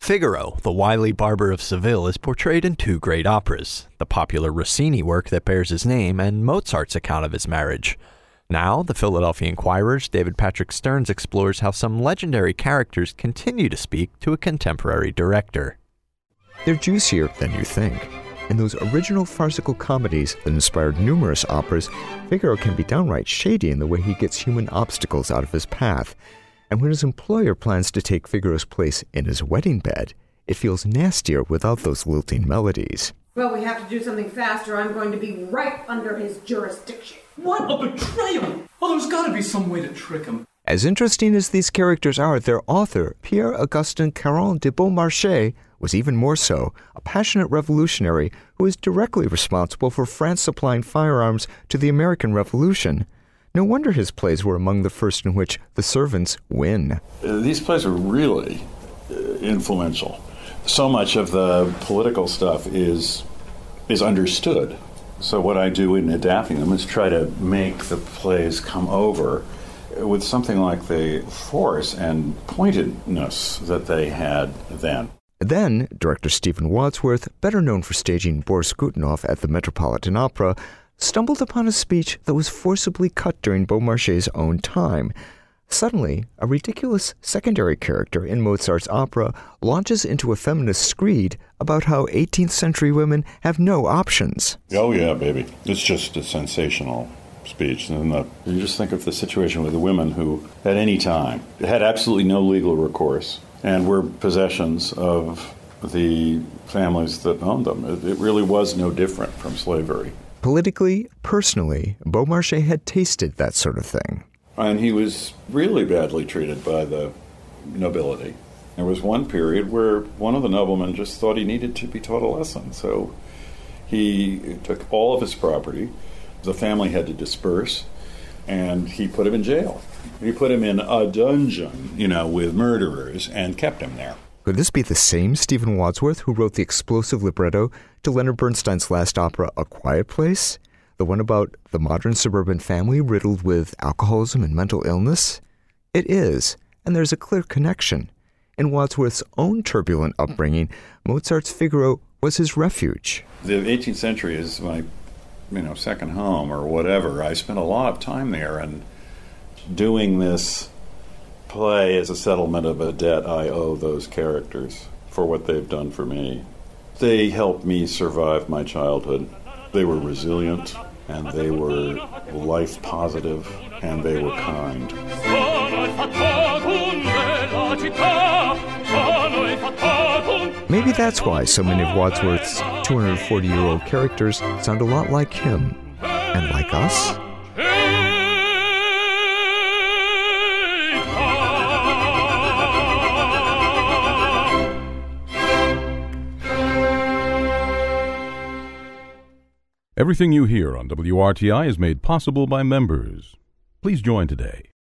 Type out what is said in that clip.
Figaro, the wily barber of Seville, is portrayed in two great operas, the popular Rossini work that bears his name and Mozart's account of his marriage. Now, the Philadelphia Inquirer's David Patrick Stearns explores how some legendary characters continue to speak to a contemporary director. They're juicier than you think. In those original farcical comedies that inspired numerous operas, Figaro can be downright shady in the way he gets human obstacles out of his path. And when his employer plans to take Figaro's place in his wedding bed, it feels nastier without those lilting melodies. Well, we have to do something fast or I'm going to be right under his jurisdiction. What a betrayal! Oh, there's got to be some way to trick him. As interesting as these characters are, their author, Pierre-Augustin Caron de Beaumarchais, was even more so, a passionate revolutionary who is directly responsible for France supplying firearms to the American Revolution. No wonder his plays were among the first in which the servants win. These plays are really influential. So much of the political stuff is understood. So what I do in adapting them is try to make the plays come over with something like the force and pointedness that they had then. Then, director Stephen Wadsworth, better known for staging Boris Godunov at the Metropolitan Opera, stumbled upon a speech that was forcibly cut during Beaumarchais' own time. Suddenly, a ridiculous secondary character in Mozart's opera launches into a feminist screed about how 18th century women have no options. Oh yeah, baby. It's just a sensational speech. And you just think of the situation with the women who, at any time, had absolutely no legal recourse and were possessions of the families that owned them. It really was no different from slavery. Politically, personally, Beaumarchais had tasted that sort of thing. And he was really badly treated by the nobility. There was one period where one of the noblemen just thought he needed to be taught a lesson. So he took all of his property. The family had to disperse, and he put him in jail. He put him in a dungeon, with murderers, and kept him there. Could this be the same Stephen Wadsworth who wrote the explosive libretto to Leonard Bernstein's last opera, A Quiet Place? The one about the modern suburban family riddled with alcoholism and mental illness? It is, and there's a clear connection. In Wadsworth's own turbulent upbringing, Mozart's Figaro was his refuge. The 18th century is my, second home or whatever. I spent a lot of time there, and doing this play as a settlement of a debt I owe those characters for what they've done for me. They helped me survive my childhood. They were resilient, and they were life positive, and they were kind. Maybe that's why so many of Wadsworth's 240-year-old characters sound a lot like him. And like us? Everything you hear on WRTI is made possible by members. Please join today